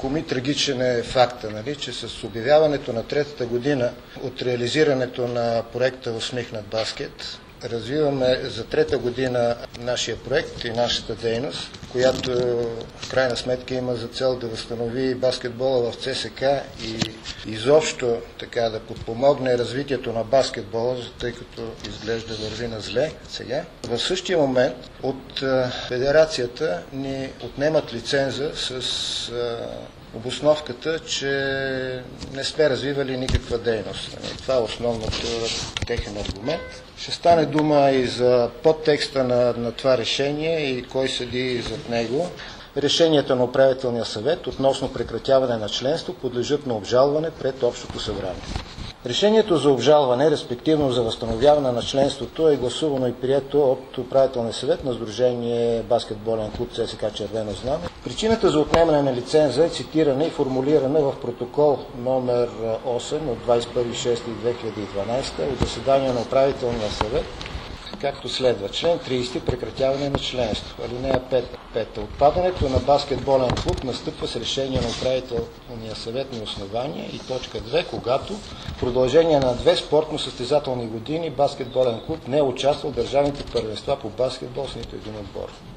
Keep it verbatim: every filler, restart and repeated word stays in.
коми трагичен е факта, нали, че с обявяването на третата година от реализирането на проекта Усмихнат баскет, развиваме за трета година нашия проект и нашата дейност, която в крайна сметка има за цел да възстанови баскетбола в ЦСКА и изобщо така да подпомогне развитието на баскетбола, тъй като изглежда върви на зле сега. В същия момент от федерацията ни отнемат лиценза с обосновката, че не сме развивали никаква дейност. Това е основното техен аргумент. Ще стане дума и за подтекста на, на това решение и кой седи зад него. Решенията на управителния съвет относно прекратяване на членство подлежат на обжалване пред Общото събрание. Решението за обжалване, респективно за възстановяване на членството, е гласувано и прието от управителния съвет на Сдружение баскетболен клуб ЦСКА Червено знаме. Причината за отнемане на лиценза е цитирана и формулирана в протокол номер осем от двадесет и първи юни две хиляди и дванадесета от заседание на управителния съвет, както следва. Член тридесети. Прекратяване на членство. Алинея пета. Отпадането на баскетболен клуб настъпва с решение на управителния съвет на основание и точка две, когато в продължение на две спортно-състезателни години баскетболен клуб не е участвал в държавните първенства по баскетбол с нито един отбор.